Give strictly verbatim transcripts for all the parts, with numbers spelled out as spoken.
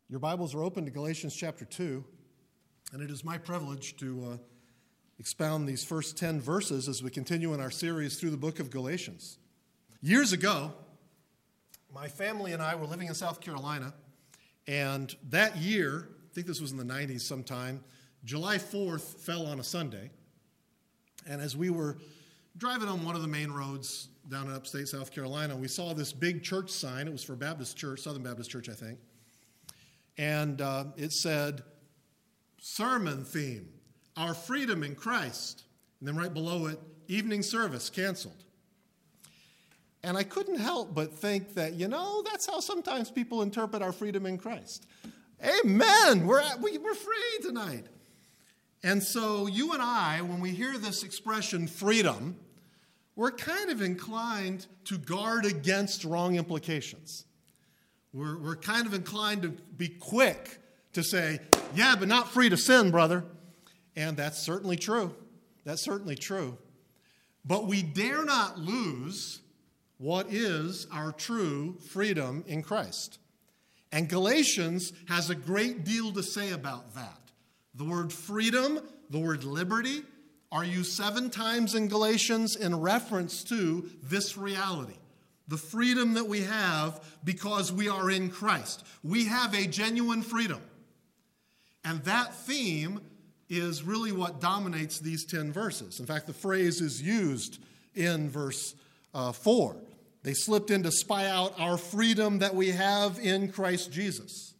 Your Bibles are open to Galatians chapter two, and it is my privilege to uh, expound these first ten verses as we continue in our series through the book of Galatians. Years ago, my family and I were living in South Carolina, and that year, I think this was in the nineties sometime, July fourth fell on a Sunday, and as we were driving on one of the main roads down in upstate South Carolina, we saw this big church sign. It was for Baptist Church, Southern Baptist Church, I think. And uh, it said, sermon theme, our freedom in Christ. And then right below it, evening service canceled. And I couldn't help but think that, you know, that's how sometimes people interpret our freedom in Christ. Amen. We're, at, we, we're free tonight. And so you and I, when we hear this expression, freedom, we're kind of inclined to guard against wrong implications. We're, we're kind of inclined to be quick to say, yeah, but not free to sin, brother. And that's certainly true. That's certainly true. But we dare not lose what is our true freedom in Christ. And Galatians has a great deal to say about that. The word freedom, the word liberty, are used seven times in Galatians in reference to this reality. The freedom that we have because we are in Christ. We have a genuine freedom. And that theme is really what dominates these ten verses. In fact, the phrase is used in verse uh, four. They slipped in to spy out our freedom that we have in Christ Jesus.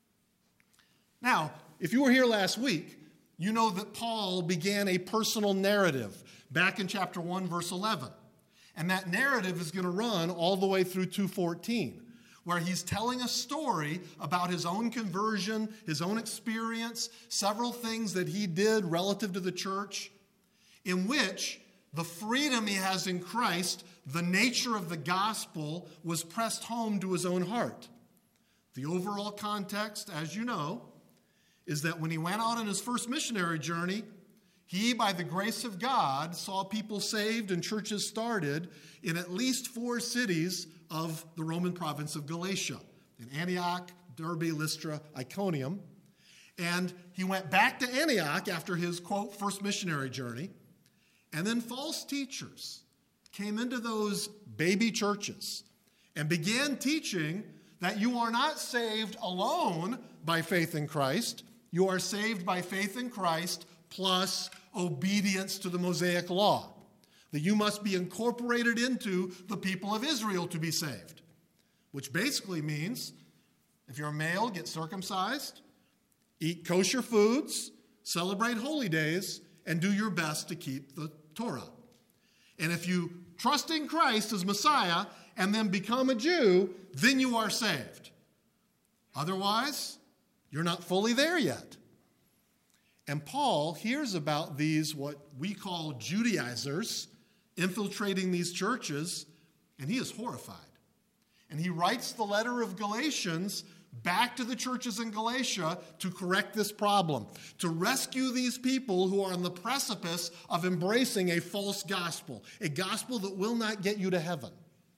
Now, if you were here last week, you know that Paul began a personal narrative back in chapter one, verse eleven. And that narrative is going to run all the way through two fourteen, where he's telling a story about his own conversion, his own experience, several things that he did relative to the church, in which the freedom he has in Christ, the nature of the gospel, was pressed home to his own heart. The overall context, as you know, is that when he went out on his first missionary journey, he, by the grace of God, saw people saved and churches started in at least four cities of the Roman province of Galatia, in Antioch, Derbe, Lystra, Iconium. And he went back to Antioch after his, quote, first missionary journey. And then false teachers came into those baby churches and began teaching that you are not saved alone by faith in Christ. You are saved by faith in Christ plus obedience to the Mosaic law, that you must be incorporated into the people of Israel to be saved, which basically means if you're a male, get circumcised, eat kosher foods, celebrate holy days, and do your best to keep the Torah. And if you trust in Christ as Messiah and then become a Jew, then you are saved. Otherwise, you're not fully there yet. And Paul hears about these, what we call Judaizers, infiltrating these churches, and he is horrified. And he writes the letter of Galatians back to the churches in Galatia to correct this problem, to rescue these people who are on the precipice of embracing a false gospel, a gospel that will not get you to heaven.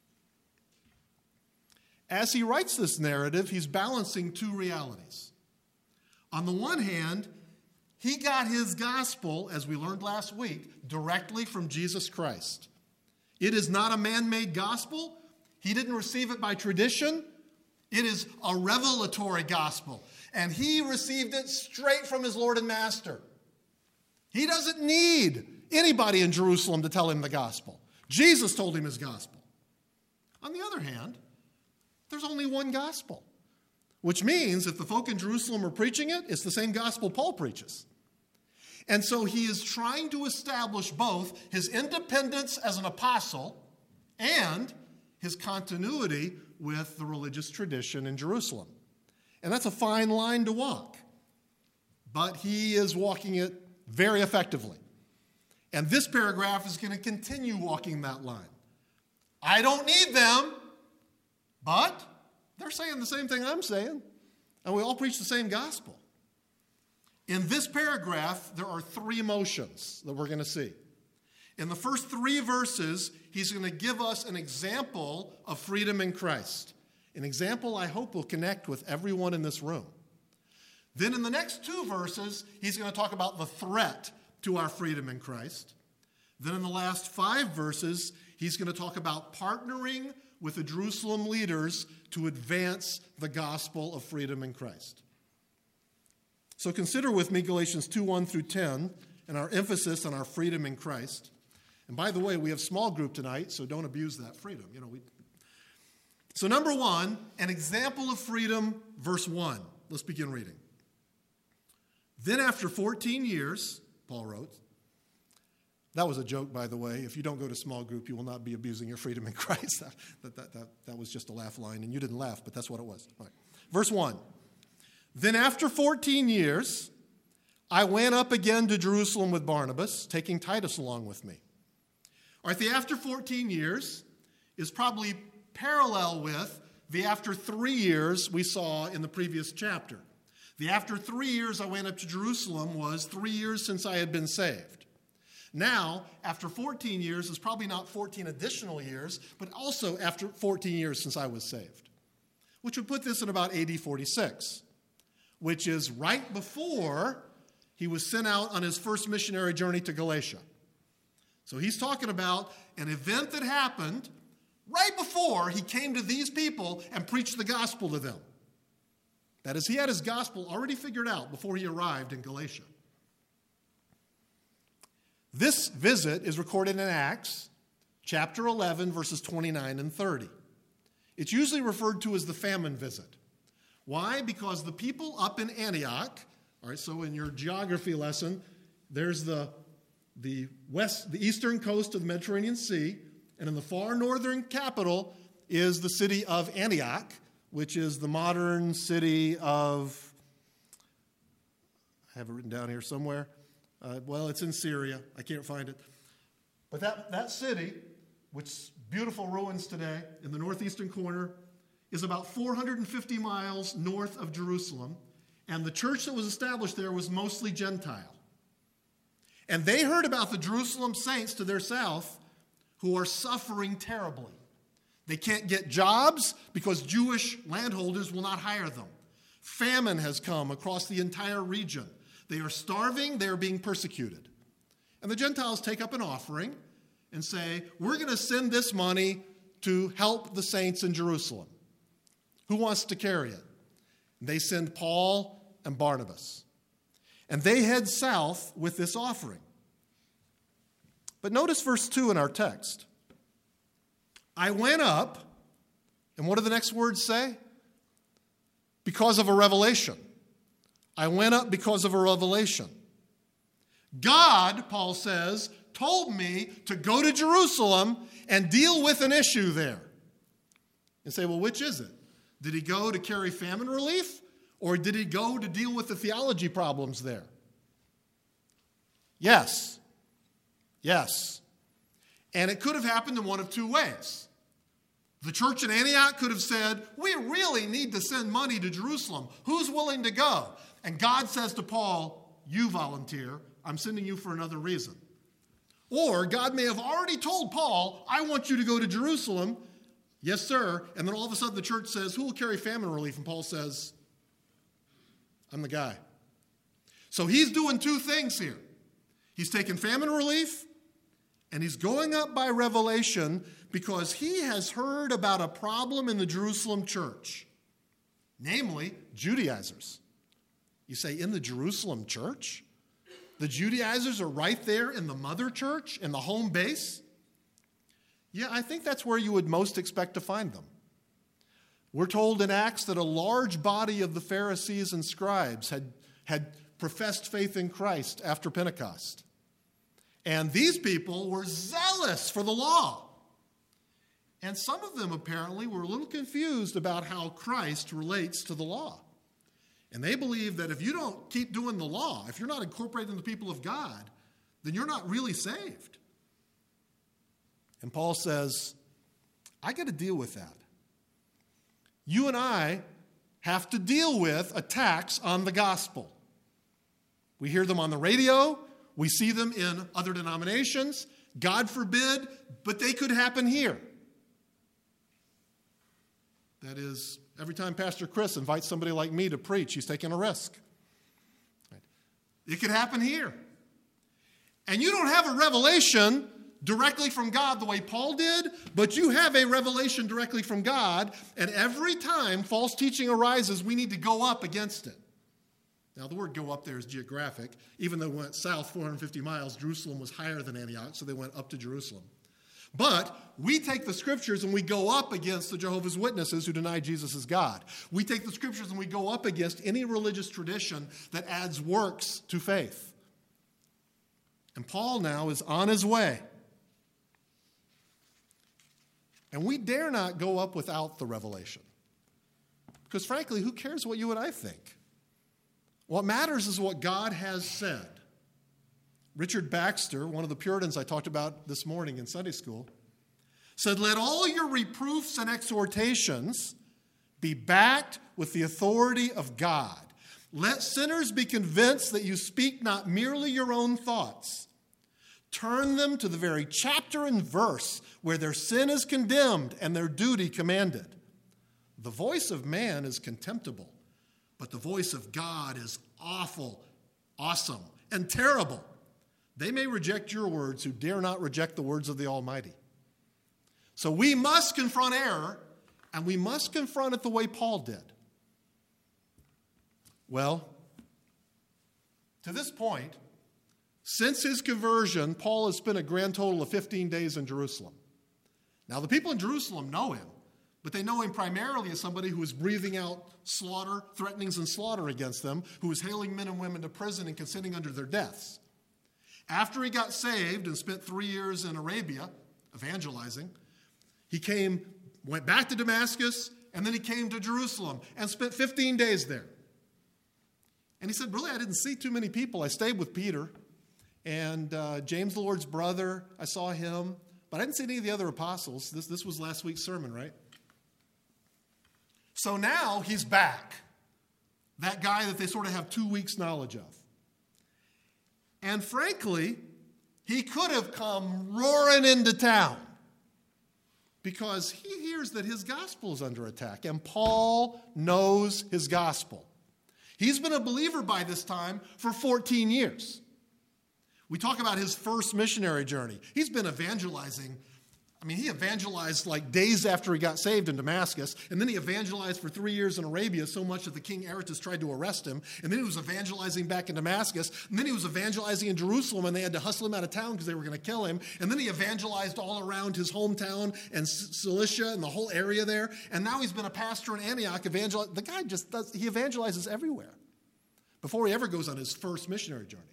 As he writes this narrative, he's balancing two realities. On the one hand, he got his gospel, as we learned last week, directly from Jesus Christ. It is not a man-made gospel. He didn't receive it by tradition. It is a revelatory gospel. And he received it straight from his Lord and Master. He doesn't need anybody in Jerusalem to tell him the gospel. Jesus told him his gospel. On the other hand, there's only one gospel, which means if the folk in Jerusalem are preaching it, it's the same gospel Paul preaches. And so he is trying to establish both his independence as an apostle and his continuity with the religious tradition in Jerusalem. And that's a fine line to walk. But he is walking it very effectively. And this paragraph is going to continue walking that line. I don't need them, but they're saying the same thing I'm saying. And we all preach the same gospel. In this paragraph, there are three motions that we're going to see. In the first three verses, he's going to give us an example of freedom in Christ. An example I hope will connect with everyone in this room. Then in the next two verses, he's going to talk about the threat to our freedom in Christ. Then in the last five verses, he's going to talk about partnering with the Jerusalem leaders to advance the gospel of freedom in Christ. So consider with me Galatians two, one through ten, and our emphasis on our freedom in Christ. And by the way, we have small group tonight, so don't abuse that freedom. You know, we... So number one, an example of freedom, verse one. Let's begin reading. Then after fourteen years, Paul wrote, that was a joke, by the way. If you don't go to small group, you will not be abusing your freedom in Christ. that, that, that, that, that was just a laugh line, and you didn't laugh, but that's what it was. All right. Verse one. Then after fourteen years, I went up again to Jerusalem with Barnabas, taking Titus along with me. All right, the after fourteen years is probably parallel with the after three years we saw in the previous chapter. The after three years I went up to Jerusalem was three years since I had been saved. Now, after fourteen years is probably not fourteen additional years, but also after fourteen years since I was saved, which would put this in about A D forty-six, which is right before he was sent out on his first missionary journey to Galatia. So he's talking about an event that happened right before he came to these people and preached the gospel to them. That is, he had his gospel already figured out before he arrived in Galatia. This visit is recorded in Acts chapter eleven, verses twenty-nine and thirty. It's usually referred to as the famine visit. Why? Because the people up in Antioch, all right, so in your geography lesson, there's the, the west, the eastern coast of the Mediterranean Sea, and in the far northern capital is the city of Antioch, which is the modern city of, I have it written down here somewhere. Uh, well, it's in Syria. I can't find it. But that, that city, which is beautiful ruins today in the northeastern corner, is about four hundred fifty miles north of Jerusalem. And the church that was established there was mostly Gentile. And they heard about the Jerusalem saints to their south who are suffering terribly. They can't get jobs because Jewish landholders will not hire them. Famine has come across the entire region. They are starving, they are being persecuted. And the Gentiles take up an offering and say, we're going to send this money to help the saints in Jerusalem. Who wants to carry it? And they send Paul and Barnabas. And they head south with this offering. But notice verse two in our text. I went up, and what do the next words say? Because of a revelation. I went up because of a revelation. God, Paul says, told me to go to Jerusalem and deal with an issue there. And say, well, which is it? Did he go to carry famine relief, or did he go to deal with the theology problems there? Yes. Yes. And it could have happened in one of two ways. The church in Antioch could have said, we really need to send money to Jerusalem. Who's willing to go? And God says to Paul, you volunteer. I'm sending you for another reason. Or God may have already told Paul, I want you to go to Jerusalem. Yes, sir. And then all of a sudden the church says, who will carry famine relief? And Paul says, I'm the guy. So he's doing two things here. He's taking famine relief, and he's going up by revelation because he has heard about a problem in the Jerusalem church, namely Judaizers. You say, in the Jerusalem church? The Judaizers are right there in the mother church, in the home base? Yeah, I think that's where you would most expect to find them. We're told in Acts that a large body of the Pharisees and scribes had, had professed faith in Christ after Pentecost. And these people were zealous for the law. And some of them apparently were a little confused about how Christ relates to the law. And they believe that if you don't keep doing the law, if you're not incorporating the people of God, then you're not really saved. And Paul says, I got to deal with that. You and I have to deal with attacks on the gospel. We hear them on the radio. We see them in other denominations. God forbid, but they could happen here. That is, every time Pastor Chris invites somebody like me to preach, he's taking a risk. It could happen here. And you don't have a revelation directly from God the way Paul did, but you have a revelation directly from God, and every time false teaching arises, we need to go up against it. Now, the word go up there is geographic. Even though it went south four hundred fifty miles, Jerusalem was higher than Antioch, so they went up to Jerusalem. But we take the scriptures and we go up against the Jehovah's Witnesses who deny Jesus is God. We take the scriptures and we go up against any religious tradition that adds works to faith. And Paul now is on his way. And we dare not go up without the revelation. Because frankly, who cares what you and I think? What matters is what God has said. Richard Baxter, one of the Puritans I talked about this morning in Sunday school, said, "Let all your reproofs and exhortations be backed with the authority of God. Let sinners be convinced that you speak not merely your own thoughts. Turn them to the very chapter and verse where their sin is condemned and their duty commanded. The voice of man is contemptible, but the voice of God is awful, awesome, and terrible. They may reject your words who dare not reject the words of the Almighty." So we must confront error, and we must confront it the way Paul did. Well, to this point, since his conversion, Paul has spent a grand total of fifteen days in Jerusalem. Now, the people in Jerusalem know him, but they know him primarily as somebody who is breathing out slaughter, threatenings and slaughter against them, who is hailing men and women to prison and consenting unto their deaths. After he got saved and spent three years in Arabia evangelizing, he came, went back to Damascus, and then he came to Jerusalem and spent fifteen days there. And he said, really, I didn't see too many people. I stayed with Peter and uh, James, the Lord's brother. I saw him, but I didn't see any of the other apostles. This, this was last week's sermon, right? So now he's back, that guy that they sort of have two weeks' knowledge of. And frankly, he could have come roaring into town because he hears that his gospel is under attack, and Paul knows his gospel. He's been a believer by this time for fourteen years. We talk about his first missionary journey. He's been evangelizing. I mean, he evangelized like days after he got saved in Damascus, and then he evangelized for three years in Arabia so much that the king Aretas tried to arrest him, and then he was evangelizing back in Damascus, and then he was evangelizing in Jerusalem, and they had to hustle him out of town because they were going to kill him, and then he evangelized all around his hometown and Cilicia and the whole area there, and now he's been a pastor in Antioch. Evangel- the guy just does, he evangelizes everywhere before he ever goes on his first missionary journey.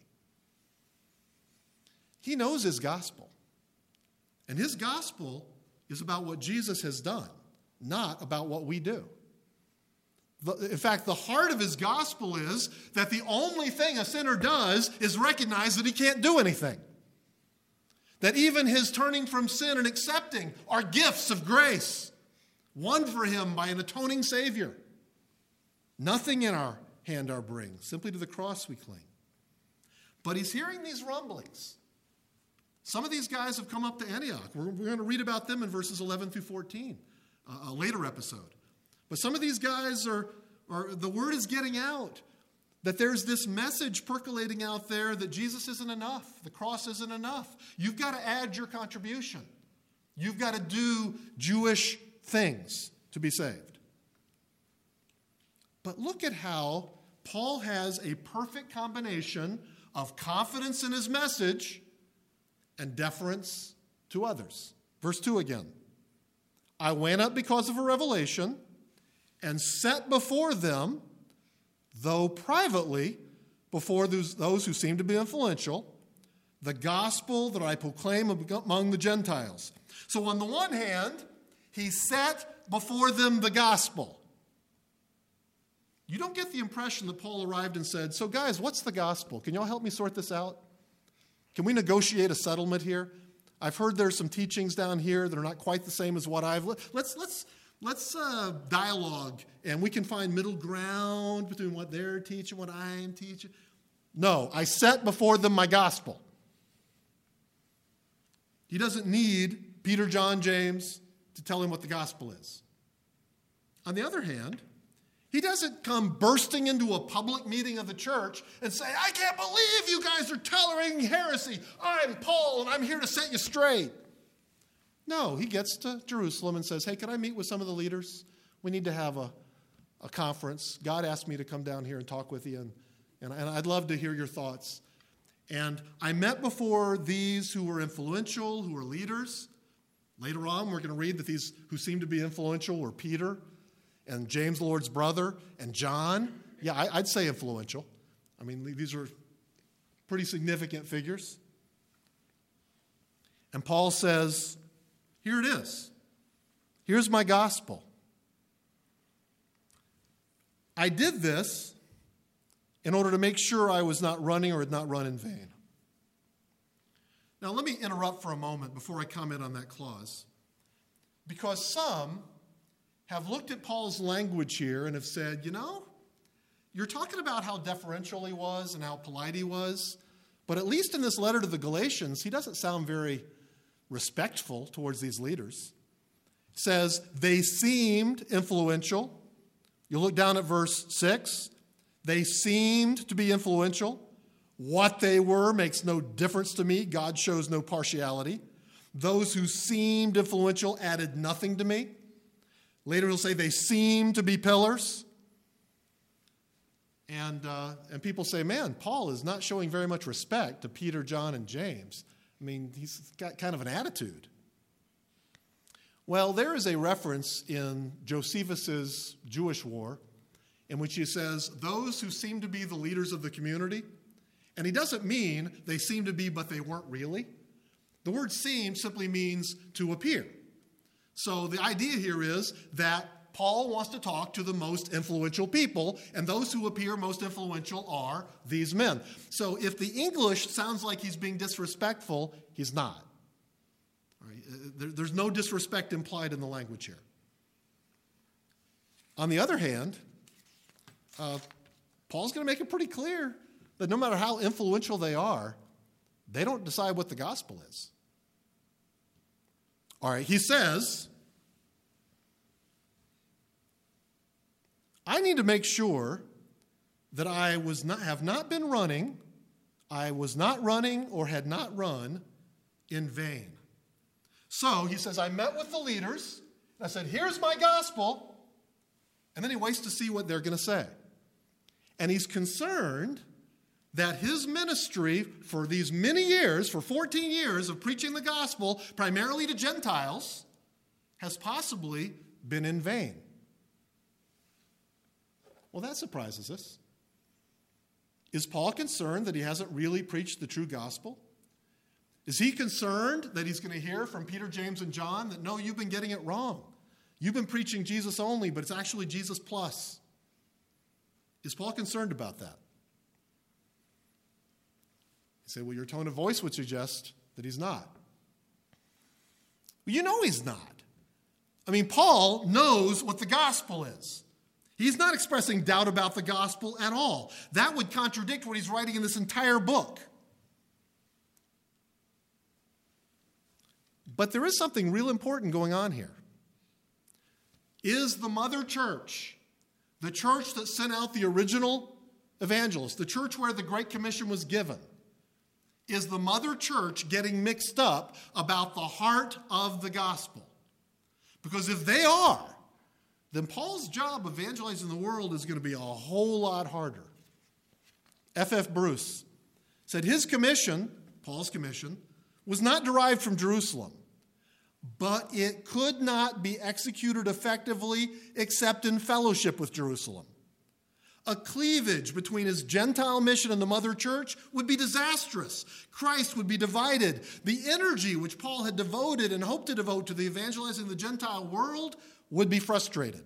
He knows his gospel. And his gospel is about what Jesus has done, not about what we do. The, in fact, the heart of his gospel is that the only thing a sinner does is recognize that he can't do anything. That even his turning from sin and accepting are gifts of grace, won for him by an atoning Savior. Nothing in our hand our bring, simply to the cross we cling. But he's hearing these rumblings. Some of these guys have come up to Antioch. We're, we're going to read about them in verses eleven through fourteen, uh, a later episode. But some of these guys are, are, the word is getting out that there's this message percolating out there that Jesus isn't enough. The cross isn't enough. You've got to add your contribution. You've got to do Jewish things to be saved. But look at how Paul has a perfect combination of confidence in his message and deference to others. Verse two again. I went up because of a revelation and set before them, though privately, before those, those who seem to be influential, the gospel that I proclaim among the Gentiles. So on the one hand, he set before them the gospel. You don't get the impression that Paul arrived and said, so guys, what's the gospel? Can y'all help me sort this out? Can we negotiate a settlement here? I've heard there's some teachings down here that are not quite the same as what I've... Let's let's let's uh, dialogue, and we can find middle ground between what they're teaching, what I'm teaching. No, I set before them my gospel. He doesn't need Peter, John, James to tell him what the gospel is. On the other hand, he doesn't come bursting into a public meeting of the church and say, I can't believe you guys are tolerating heresy. I'm Paul, and I'm here to set you straight. No, he gets to Jerusalem and says, hey, can I meet with some of the leaders? We need to have a, a conference. God asked me to come down here and talk with you, and, and, and I'd love to hear your thoughts. And I met before these who were influential, who were leaders. Later on, we're going to read that these who seemed to be influential were Peter and James, the Lord's brother, and John. Yeah, I, I'd say influential. I mean, these are pretty significant figures. And Paul says, here it is. Here's my gospel. I did this in order to make sure I was not running or had not run in vain. Now, let me interrupt for a moment before I comment on that clause, because some have looked at Paul's language here and have said, you know, you're talking about how deferential he was and how polite he was, but at least in this letter to the Galatians, he doesn't sound very respectful towards these leaders. It says, they seemed influential. You look down at verse six. They seemed to be influential. What they were makes no difference to me. God shows no partiality. Those who seemed influential added nothing to me. Later he'll say they seem to be pillars. And, uh, and people say, man, Paul is not showing very much respect to Peter, John, and James. I mean, he's got kind of an attitude. Well, there is a reference in Josephus's Jewish War in which he says, those who seem to be the leaders of the community, and he doesn't mean they seem to be, but they weren't really. The word seem simply means to appear. So the idea here is that Paul wants to talk to the most influential people, and those who appear most influential are these men. So if the English sounds like he's being disrespectful, he's not. All right? There, there's no disrespect implied in the language here. On the other hand, uh, Paul's going to make it pretty clear that no matter how influential they are, they don't decide what the gospel is. All right, he says, I need to make sure that I was not, have not been running, I was not running or had not run in vain. So he says, I met with the leaders, and I said, here's my gospel, and then he waits to see what they're going to say. And he's concerned that his ministry for these many years, for fourteen years of preaching the gospel, primarily to Gentiles, has possibly been in vain. Well, that surprises us. Is Paul concerned that he hasn't really preached the true gospel? Is he concerned that he's going to hear from Peter, James, and John that, no, you've been getting it wrong. You've been preaching Jesus only, but it's actually Jesus plus. Is Paul concerned about that? You say, well, your tone of voice would suggest that he's not. Well, you know he's not. I mean, Paul knows what the gospel is. He's not expressing doubt about the gospel at all. That would contradict what he's writing in this entire book. But there is something real important going on here. Is the mother church, the church that sent out the original evangelists, the church where the Great Commission was given, is the mother church getting mixed up about the heart of the gospel? Because if they are, then Paul's job evangelizing the world is going to be a whole lot harder. F F Bruce said his commission, Paul's commission, was not derived from Jerusalem, but it could not be executed effectively except in fellowship with Jerusalem. A cleavage between his Gentile mission and the mother church would be disastrous. Christ would be divided. The energy which Paul had devoted and hoped to devote to the evangelizing the Gentile world would be frustrated.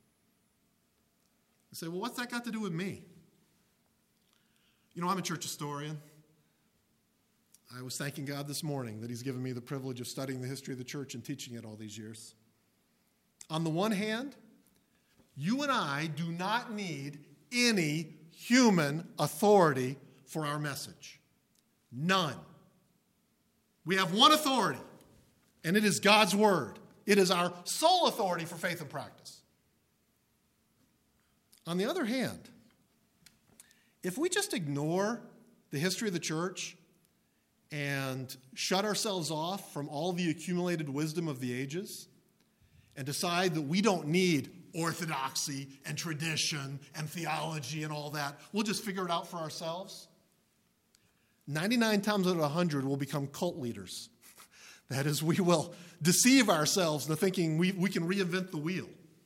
You say, well, what's that got to do with me? You know, I'm a church historian. I was thanking God this morning that he's given me the privilege of studying the history of the church and teaching it all these years. On the one hand, you and I do not need any human authority for our message. None. We have one authority, and it is God's word. It is our sole authority for faith and practice. On the other hand, if we just ignore the history of the church and shut ourselves off from all the accumulated wisdom of the ages and decide that we don't need orthodoxy and tradition and theology and all that, we'll just figure it out for ourselves, ninety-nine times out of one hundred we'll become cult leaders. That is, we will deceive ourselves into thinking we, we can reinvent the wheel.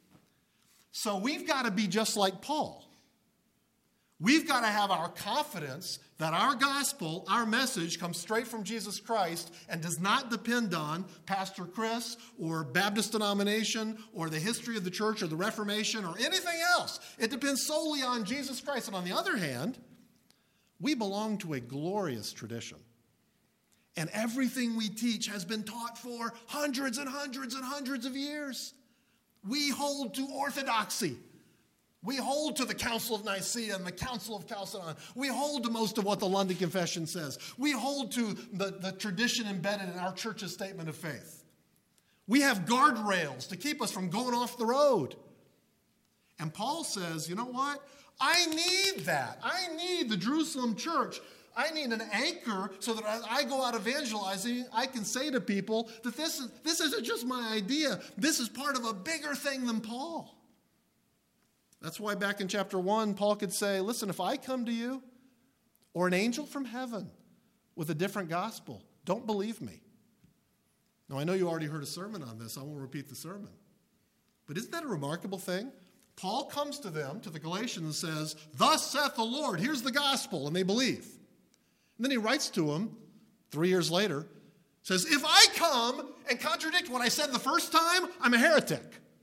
So we've got to be just like Paul. We've got to have our confidence that our gospel, our message, comes straight from Jesus Christ and does not depend on Pastor Chris or Baptist denomination or the history of the church or the Reformation or anything else. It depends solely on Jesus Christ. And on the other hand, we belong to a glorious tradition. And everything we teach has been taught for hundreds and hundreds and hundreds of years. We hold to orthodoxy. We hold to the Council of Nicaea and the Council of Chalcedon. We hold to most of what the London Confession says. We hold to the, the tradition embedded in our church's statement of faith. We have guardrails to keep us from going off the road. And Paul says, you know what? I need that. I need the Jerusalem church. I need an anchor so that as I go out evangelizing, I can say to people that this, is, this isn't just my idea. This is part of a bigger thing than Paul. That's why back in chapter one, Paul could say, listen, if I come to you or an angel from heaven with a different gospel, don't believe me. Now, I know you already heard a sermon on this. I won't repeat the sermon. But isn't that a remarkable thing? Paul comes to them, to the Galatians, and says, thus saith the Lord, here's the gospel, and they believe. And then he writes to them three years later, says, if I come and contradict what I said the first time, I'm a heretic.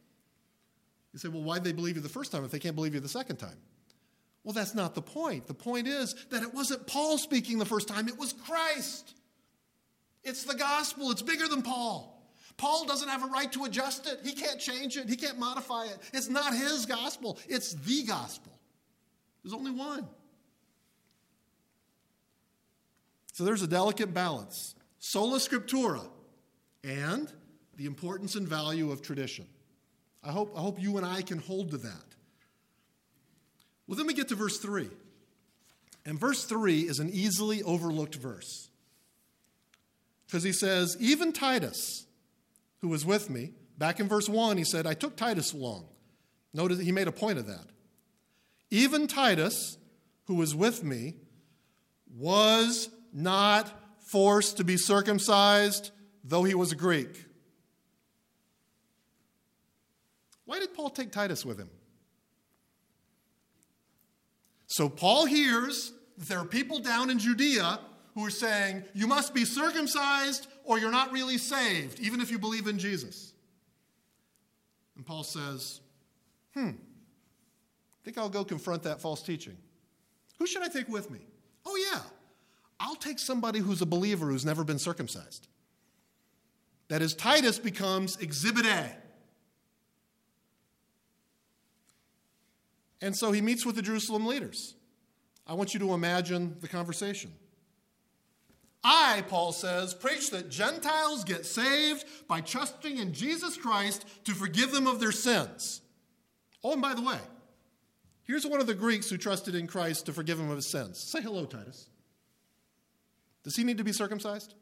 You say, well, why'd they believe you the first time if they can't believe you the second time? Well, that's not the point. The point is that it wasn't Paul speaking the first time, it was Christ. It's the gospel. It's bigger than Paul. Paul doesn't have a right to adjust it. He can't change it. He can't modify it. It's not his gospel. It's the gospel. There's only one. So there's a delicate balance. Sola Scriptura and the importance and value of tradition. I hope, I hope you and I can hold to that. Well, then we get to verse three. And verse three is an easily overlooked verse. Because he says, even Titus, who was with me, back in verse one, he said, I took Titus along. Notice he made a point of that. Even Titus, who was with me, was not forced to be circumcised, though he was a Greek. Why did Paul take Titus with him? So Paul hears that there are people down in Judea who are saying, you must be circumcised or you're not really saved, even if you believe in Jesus. And Paul says, hmm, I think I'll go confront that false teaching. Who should I take with me? Oh, yeah, I'll take somebody who's a believer who's never been circumcised. That is, Titus becomes Exhibit A. And so he meets with the Jerusalem leaders. I want you to imagine the conversation. I, Paul says, preach that Gentiles get saved by trusting in Jesus Christ to forgive them of their sins. Oh, and by the way, here's one of the Greeks who trusted in Christ to forgive him of his sins. Say hello, Titus. Does he need to be circumcised?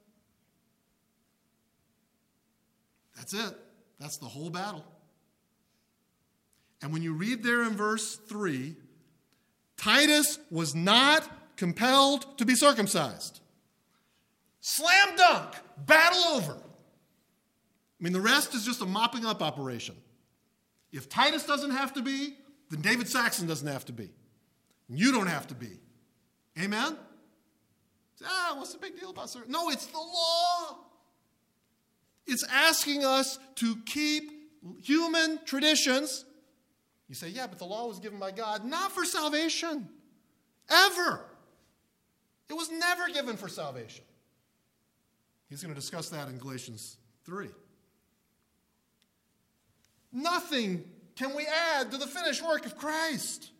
That's it. That's the whole battle. And when you read there in verse three, Titus was not compelled to be circumcised. Slam dunk, battle over. I mean, the rest is just a mopping up operation. If Titus doesn't have to be, then David Saxon doesn't have to be. And you don't have to be. Amen? Ah, what's the big deal about circumcision? No, it's the law. It's asking us to keep human traditions. You say, yeah, but the law was given by God, not for salvation. Ever. It was never given for salvation. He's going to discuss that in Galatians three. Nothing can we add to the finished work of Christ.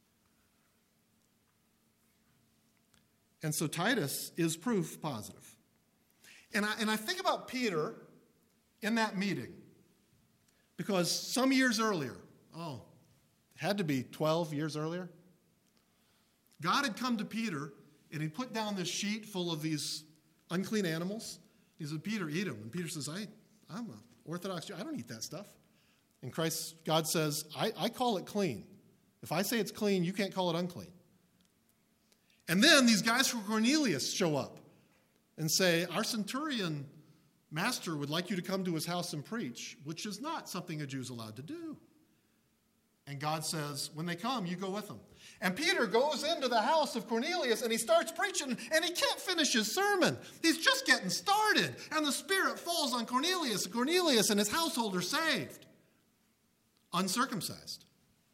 And so Titus is proof positive. And I, and I think about Peter in that meeting. Because some years earlier, oh, had to be twelve years earlier. God had come to Peter, and he put down this sheet full of these unclean animals. He said, Peter, eat them. And Peter says, I, I'm an Orthodox Jew. I don't eat that stuff. And Christ, God says, I, I call it clean. If I say it's clean, you can't call it unclean. And then these guys from Cornelius show up and say, our centurion master would like you to come to his house and preach, which is not something a Jew's allowed to do. And God says, when they come, you go with them. And Peter goes into the house of Cornelius and he starts preaching, and he can't finish his sermon. He's just getting started. And the Spirit falls on Cornelius. Cornelius and his household are saved, uncircumcised.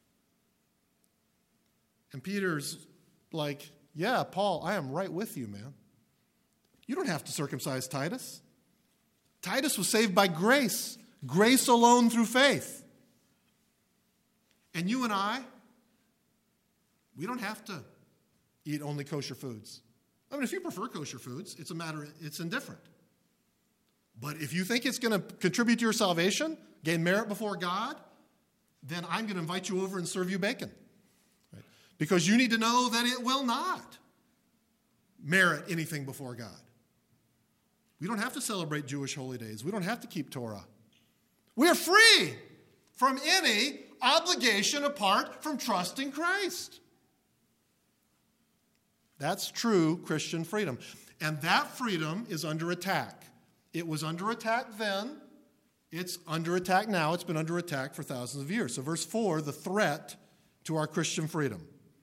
And Peter's like, yeah, Paul, I am right with you, man. You don't have to circumcise Titus. Titus was saved by grace, grace alone through faith. And you and I, we don't have to eat only kosher foods. I mean, if you prefer kosher foods, it's a matter, it's indifferent. But if you think it's going to contribute to your salvation, gain merit before God, then I'm going to invite you over and serve you bacon. Right? Because you need to know that it will not merit anything before God. We don't have to celebrate Jewish holy days. We don't have to keep Torah. We are free from any obligation apart from trusting Christ. That's true Christian freedom. And that freedom is under attack. It was under attack then. It's under attack now. It's been under attack for thousands of years. So verse four, the threat to our Christian freedom.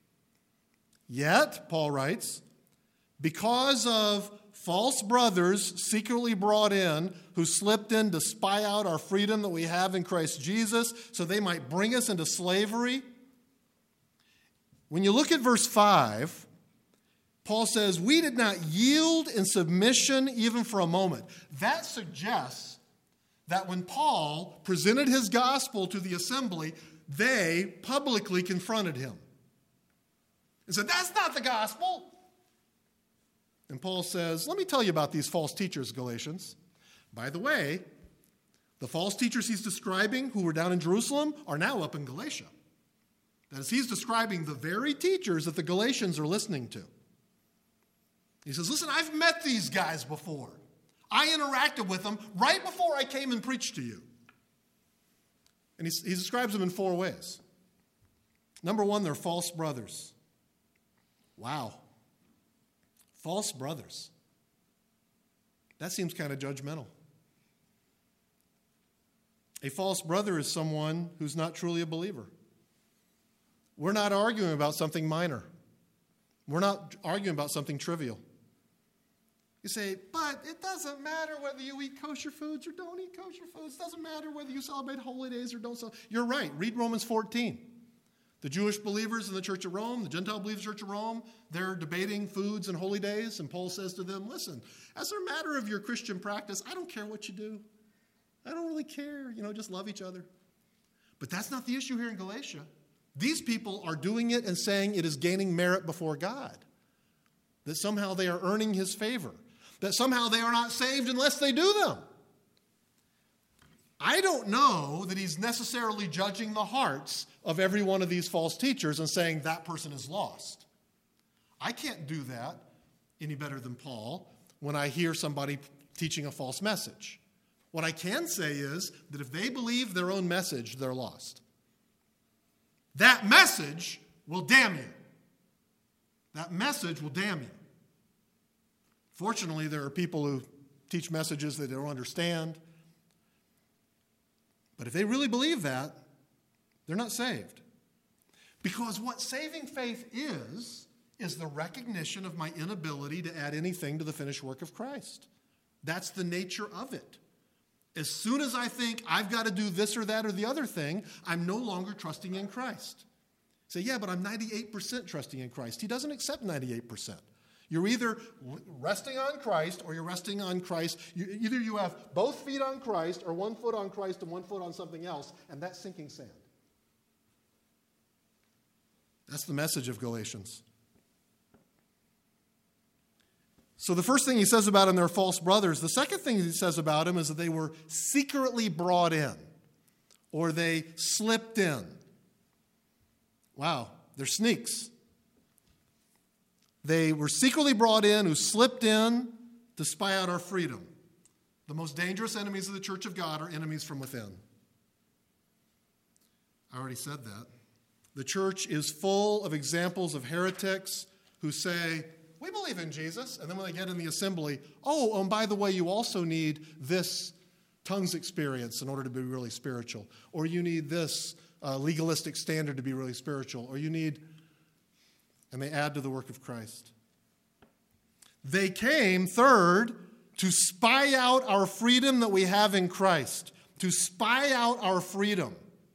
Yet, Paul writes, because of false brothers secretly brought in who slipped in to spy out our freedom that we have in Christ Jesus so they might bring us into slavery. When you look at verse five, Paul says, we did not yield in submission even for a moment. That suggests that when Paul presented his gospel to the assembly, they publicly confronted him and said, that's not the gospel. And Paul says, let me tell you about these false teachers, Galatians. By the way, the false teachers he's describing who were down in Jerusalem are now up in Galatia. That is, he's describing the very teachers that the Galatians are listening to. He says, listen, I've met these guys before. I interacted with them right before I came and preached to you. And he, he describes them in four ways. Number one, they're false brothers. Wow. False brothers. That seems kind of judgmental. A false brother is someone who's not truly a believer. We're not arguing about something minor. We're not arguing about something trivial. You say, but it doesn't matter whether you eat kosher foods or don't eat kosher foods. It doesn't matter whether you celebrate holy days or don't celebrate. You're right. Read Romans fourteen. The Jewish believers in the Church of Rome, the Gentile believers in the Church of Rome, they're debating foods and holy days. And Paul says to them, listen, as a matter of your Christian practice, I don't care what you do. I don't really care. You know, just love each other. But that's not the issue here in Galatia. These people are doing it and saying it is gaining merit before God. That somehow they are earning his favor. That somehow they are not saved unless they do them. I don't know that he's necessarily judging the hearts of every one of these false teachers and saying that person is lost. I can't do that any better than Paul when I hear somebody teaching a false message. What I can say is that if they believe their own message, they're lost. That message will damn you. That message will damn you. Fortunately, there are people who teach messages that they don't understand. But if they really believe that, they're not saved. Because what saving faith is, is the recognition of my inability to add anything to the finished work of Christ. That's the nature of it. As soon as I think I've got to do this or that or the other thing, I'm no longer trusting in Christ. Say, yeah, but I'm ninety-eight percent trusting in Christ. He doesn't accept ninety-eight percent. You're either resting on Christ or you're resting on Christ. You, either you have both feet on Christ or one foot on Christ and one foot on something else, and that's sinking sand. That's the message of Galatians. So the first thing he says about them, they're false brothers. The second thing he says about them is that they were secretly brought in, or they slipped in. Wow, they're sneaks. They were secretly brought in, who slipped in to spy out our freedom. The most dangerous enemies of the church of God are enemies from within. I already said that. The church is full of examples of heretics who say, we believe in Jesus, and then when they get in the assembly, oh, oh, and by the way, you also need this tongues experience in order to be really spiritual, or you need this uh, legalistic standard to be really spiritual, or you need, and they add to the work of Christ. They came, third, to spy out our freedom that we have in Christ, to spy out our freedom.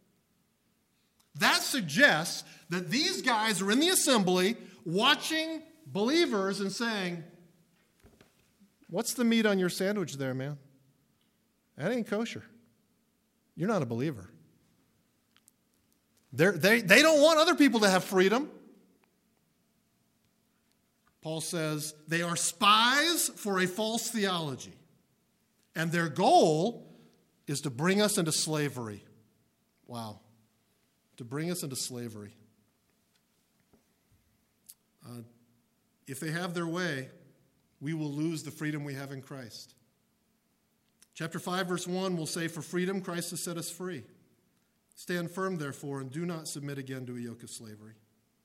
That suggests that these guys are in the assembly watching believers and saying, what's the meat on your sandwich there, man? That ain't kosher. You're not a believer. They're, they they don't want other people to have freedom. Paul says they are spies for a false theology, and their goal is to bring us into slavery. Wow. To bring us into slavery. Uh, if they have their way, we will lose the freedom we have in Christ. Chapter five, verse one will say, for freedom Christ has set us free. Stand firm, therefore, and do not submit again to a yoke of slavery.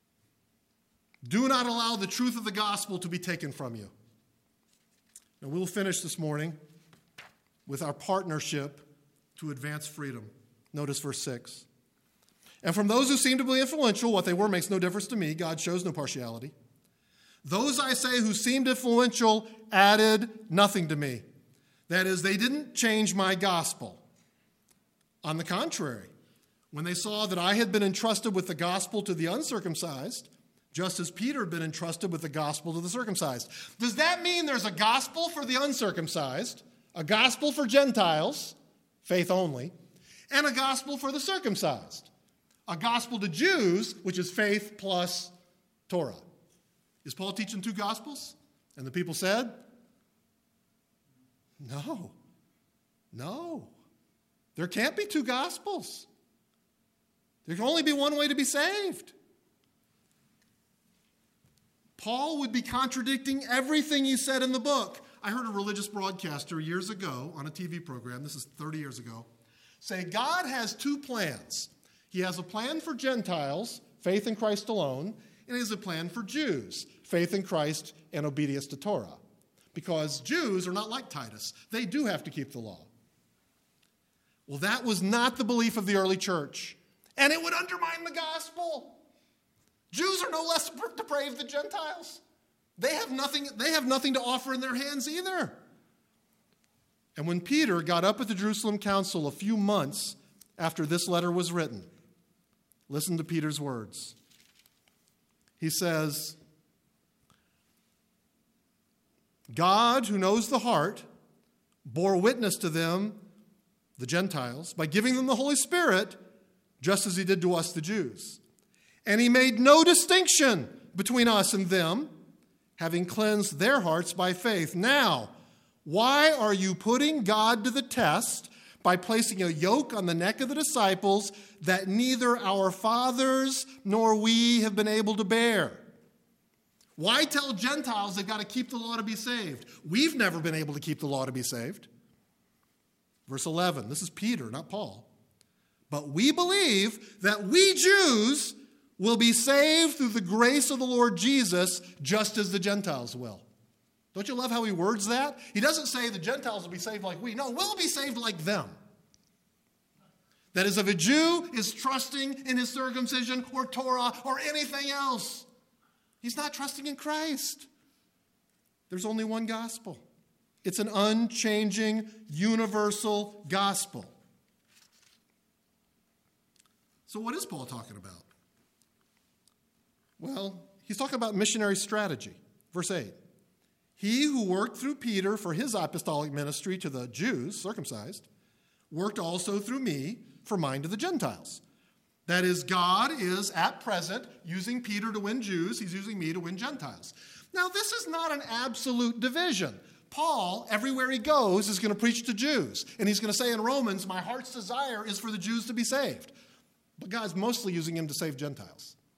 Do not allow the truth of the gospel to be taken from you. Now, we'll finish this morning with our partnership to advance freedom. Notice verse six. And from those who seem to be influential, what they were makes no difference to me. God shows no partiality. Those, I say, who seemed influential added nothing to me. That is, they didn't change my gospel. On the contrary, when they saw that I had been entrusted with the gospel to the uncircumcised, just as Peter had been entrusted with the gospel to the circumcised. Does that mean there's a gospel for the uncircumcised, a gospel for Gentiles, faith only, and a gospel for the circumcised? A gospel to Jews, which is faith plus Torah. Is Paul teaching two gospels? And the people said, no, no. There can't be two gospels. There can only be one way to be saved. Paul would be contradicting everything he said in the book. I heard a religious broadcaster years ago on a T V program, this is thirty years ago, say God has two plans. He has a plan for Gentiles, faith in Christ alone, and he has a plan for Jews, faith in Christ and obedience to Torah. Because Jews are not like Titus. They do have to keep the law. Well, that was not the belief of the early church, and it would undermine the gospel. Jews are no less depraved than Gentiles. They have nothing, they have nothing to offer in their hands either. And when Peter got up at the Jerusalem council a few months after this letter was written, listen to Peter's words. He says, God, who knows the heart, bore witness to them, the Gentiles, by giving them the Holy Spirit, just as he did to us, the Jews. And he made no distinction between us and them, having cleansed their hearts by faith. Now, why are you putting God to the test by placing a yoke on the neck of the disciples that neither our fathers nor we have been able to bear? Why tell Gentiles they've got to keep the law to be saved? We've never been able to keep the law to be saved. Verse eleven, this is Peter, not Paul. But we believe that we Jews will be saved through the grace of the Lord Jesus, just as the Gentiles will. Don't you love how he words that? He doesn't say the Gentiles will be saved like we. No, we'll be saved like them. That is, if a Jew is trusting in his circumcision or Torah or anything else, he's not trusting in Christ. There's only one gospel. It's an unchanging, universal gospel. So what is Paul talking about? Well, he's talking about missionary strategy. Verse eight. He who worked through Peter for his apostolic ministry to the Jews, circumcised, worked also through me for mine to the Gentiles. That is, God is at present using Peter to win Jews. He's using me to win Gentiles. Now, this is not an absolute division. Paul, everywhere he goes, is going to preach to Jews. And he's going to say in Romans, my heart's desire is for the Jews to be saved. But God's mostly using him to save Gentiles.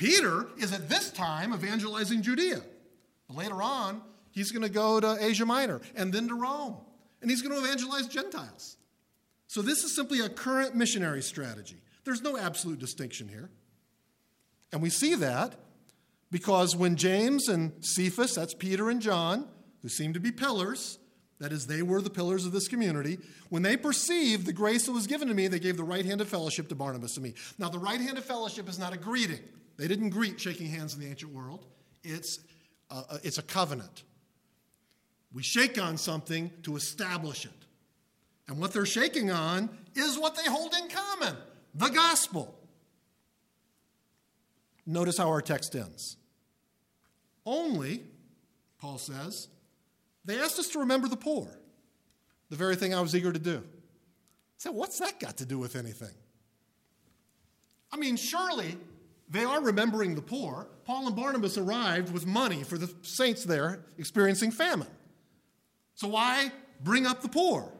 Peter is at this time evangelizing Judea. Later on, he's going to go to Asia Minor and then to Rome. And he's going to evangelize Gentiles. So this is simply a current missionary strategy. There's no absolute distinction here. And we see that because when James and Cephas, that's Peter and John, who seem to be pillars, that is, they were the pillars of this community, when they perceived the grace that was given to me, they gave the right hand of fellowship to Barnabas and me. Now, the right hand of fellowship is not a greeting. They didn't greet shaking hands in the ancient world. It's a, it's a covenant. We shake on something to establish it. And what they're shaking on is what they hold in common, the gospel. Notice how our text ends. Only, Paul says, they asked us to remember the poor, the very thing I was eager to do. So what's that got to do with anything? I mean, surely they are remembering the poor. Paul and Barnabas arrived with money for the saints there experiencing famine. So why bring up the poor?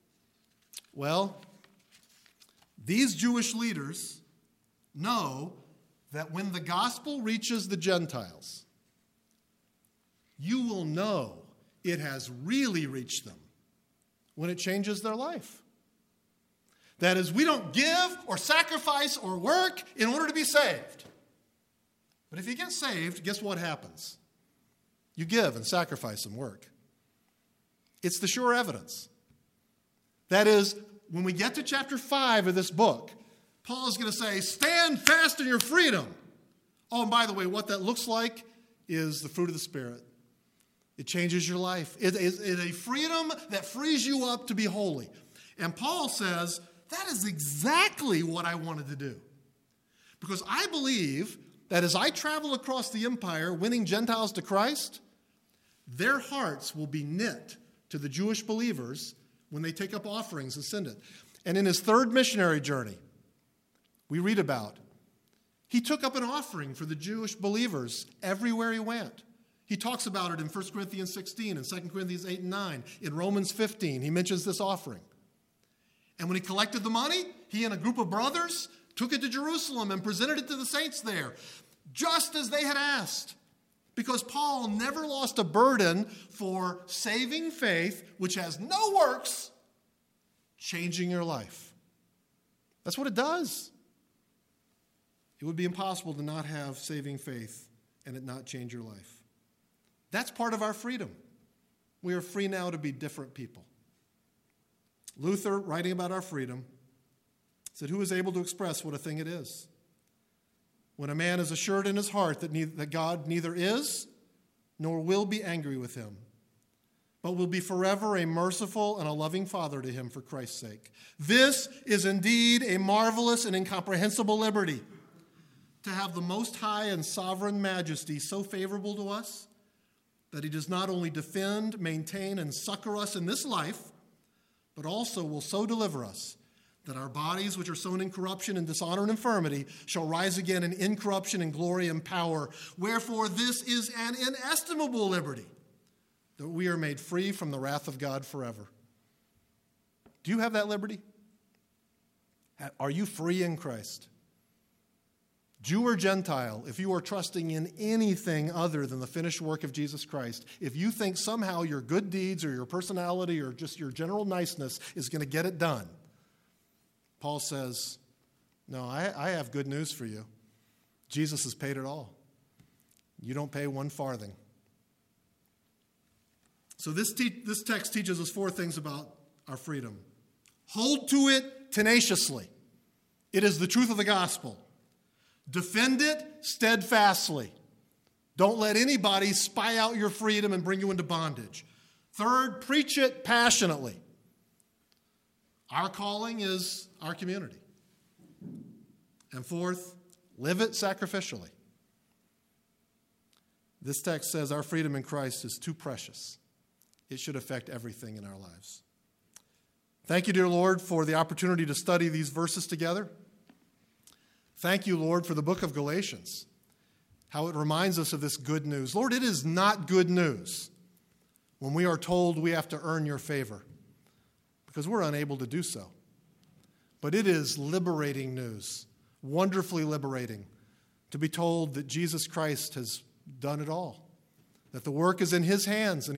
Well, these Jewish leaders know that when the gospel reaches the Gentiles, you will know it has really reached them when it changes their life. That is, we don't give or sacrifice or work in order to be saved. But if you get saved, guess what happens? You give and sacrifice and work. It's the sure evidence. That is, when we get to chapter five of this book, Paul is going to say, stand fast in your freedom. Oh, and by the way, what that looks like is the fruit of the Spirit. It changes your life. It is a freedom that frees you up to be holy. And Paul says, that is exactly what I wanted to do. Because I believe that as I travel across the empire winning Gentiles to Christ, their hearts will be knit to the Jewish believers when they take up offerings and send it. And in his third missionary journey, we read about, he took up an offering for the Jewish believers everywhere he went. He talks about it in First Corinthians sixteen and Second Corinthians eight and nine. In Romans fifteen, he mentions this offering. And when he collected the money, he and a group of brothers took it to Jerusalem and presented it to the saints there, just as they had asked. Because Paul never lost a burden for saving faith, which has no works, changing your life. That's what it does. It would be impossible to not have saving faith and it not change your life. That's part of our freedom. We are free now to be different people. Luther, writing about our freedom, said, who is able to express what a thing it is? When a man is assured in his heart that, neither, that God neither is nor will be angry with him, but will be forever a merciful and a loving Father to him for Christ's sake. This is indeed a marvelous and incomprehensible liberty, to have the Most High and Sovereign Majesty so favorable to us that he does not only defend, maintain, and succor us in this life, but also will so deliver us that our bodies, which are sown in corruption and dishonor and infirmity, shall rise again in incorruption and glory and power. Wherefore this is an inestimable liberty, that we are made free from the wrath of God forever. Do you have that liberty? Are you free in Christ? Jew or Gentile, if you are trusting in anything other than the finished work of Jesus Christ, if you think somehow your good deeds or your personality or just your general niceness is going to get it done, Paul says, no, I, I have good news for you. Jesus has paid it all. You don't pay one farthing. So this, te- this text teaches us four things about our freedom. Hold to it tenaciously. It is the truth of the gospel. Defend it steadfastly. Don't let anybody spy out your freedom and bring you into bondage. Third, preach it passionately. Our calling is our community. And fourth, live it sacrificially. This text says our freedom in Christ is too precious. It should affect everything in our lives. Thank you, dear Lord, for the opportunity to study these verses together. Thank you, Lord, for the book of Galatians, how it reminds us of this good news. Lord, it is not good news when we are told we have to earn your favor, because we're unable to do so. But it is liberating news, wonderfully liberating, to be told that Jesus Christ has done it all, that the work is in his hands and